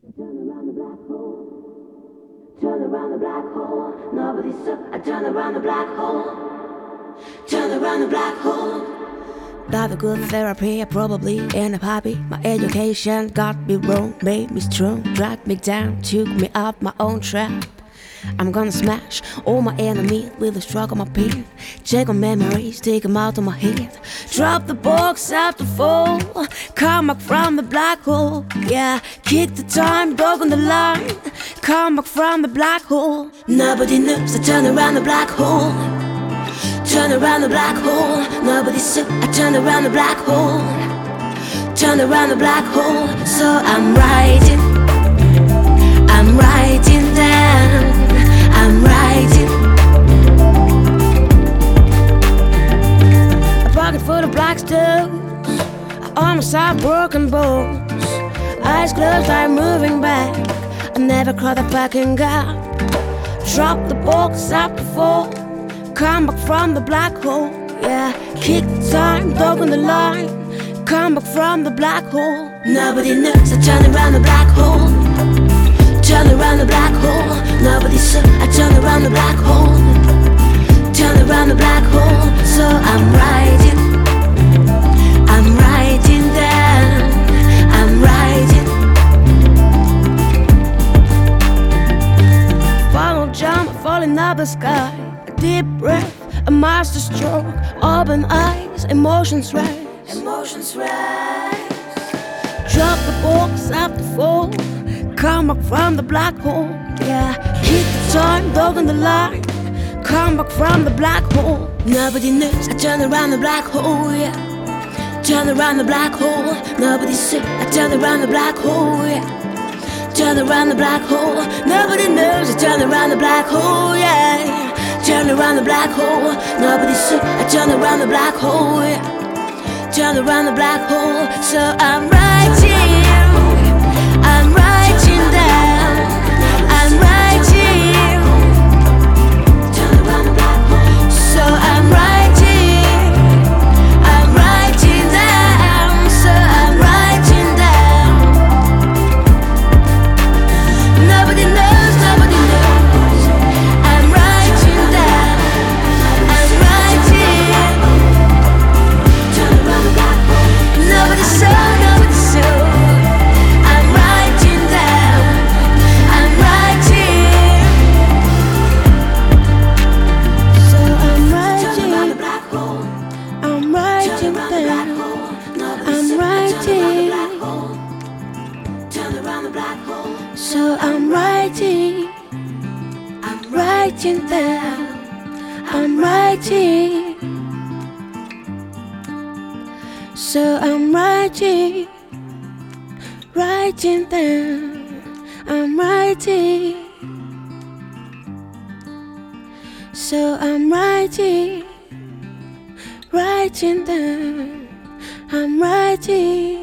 Turn around the black hole. Turn around the black hole. Nobody saw. I turn around the black hole. Turn around the black hole. Got a good therapy, probably in a hobby. My education got me wrong, made me strong, dragged me down, took me up my own trap. I'm gonna smash all my enemies with a stroke of my pen. Check on memories, take them out of my head. Drop the box after fall. Come back from the black hole. Yeah, kick the time, dog on the line. Come back from the black hole. Nobody knows I turn around the black hole. Turn around the black hole. Nobody saw I turn around the black hole. Turn around the black hole. So I'm writing down. I'm writing. A pocket full of black stones. I almost have broken bones. Eyes closed, I'm moving back. I never caught a fucking gap. Drop the box after fall. Come back from the black hole. Yeah, kick the time, dog on the line. Come back from the black hole. Nobody knows I turn around the black hole. Turn around the black hole. Nobody saw I turn around the black hole. Turn around the black hole. So I'm writing down. I'm writing. Final jump, falling out the sky. A deep breath, a master stroke. Open eyes, emotions rise. Emotions rise. Drop the box after fall. Come back from the black hole. Yeah, keep the time, dog on the line. Come back from the black hole. Nobody knows I turn around the black hole. Yeah, turn around the black hole. Nobody saw I turn around the black hole. Yeah, turn around the black hole. Nobody knows I turn around the black hole. Yeah, turn around the black hole. Nobody saw I turn around the black hole. Yeah, turn around the black hole. So I'm writing down. I'm writing. Turn around the black hole. So I'm writing down. So I'm writing down. Nobody knows. I'm writing down. I'm writing. Turn around the black hole. Nobody saw. So I'm writing down. I'm writing. So I'm writing down. I'm writing. So I'm writing down. I'm writing.